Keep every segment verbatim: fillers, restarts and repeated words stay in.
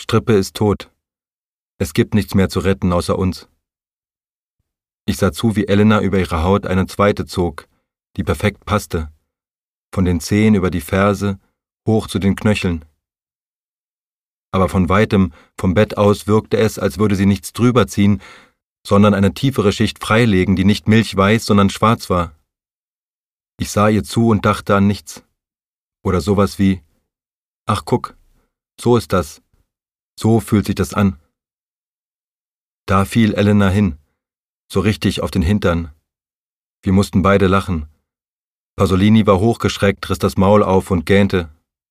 Strippe ist tot. Es gibt nichts mehr zu retten außer uns. Ich sah zu, wie Elena über ihre Haut eine zweite zog, die perfekt passte, von den Zehen über die Ferse hoch zu den Knöcheln. Aber von weitem, vom Bett aus, wirkte es, als würde sie nichts drüber ziehen, sondern eine tiefere Schicht freilegen, die nicht milchweiß, sondern schwarz war. Ich sah ihr zu und dachte an nichts. Oder sowas wie, ach guck, so ist das, so fühlt sich das an. Da fiel Elena hin, so richtig auf den Hintern. Wir mussten beide lachen. Pasolini war hochgeschreckt, riss das Maul auf und gähnte.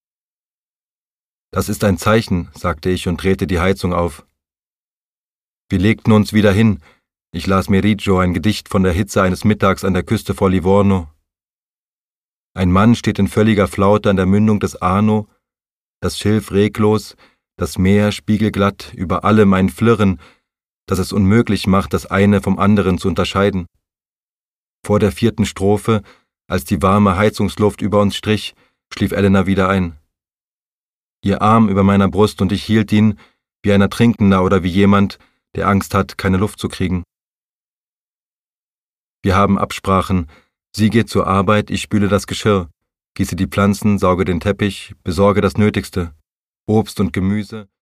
Das ist ein Zeichen, sagte ich und drehte die Heizung auf. Wir legten uns wieder hin. Ich las Meriggio, ein Gedicht von der Hitze eines Mittags an der Küste vor Livorno. Ein Mann steht in völliger Flaute an der Mündung des Arno, das Schilf reglos, das Meer spiegelglatt, über allem ein Flirren, das es unmöglich macht, das eine vom anderen zu unterscheiden. Vor der vierten Strophe, als die warme Heizungsluft über uns strich, schlief Elena wieder ein. Ihr Arm über meiner Brust und ich hielt ihn, wie ein Ertrinkender oder wie jemand, der Angst hat, keine Luft zu kriegen. Wir haben Absprachen. Sie geht zur Arbeit, ich spüle das Geschirr, gieße die Pflanzen, sauge den Teppich, besorge das Nötigste, Obst und Gemüse,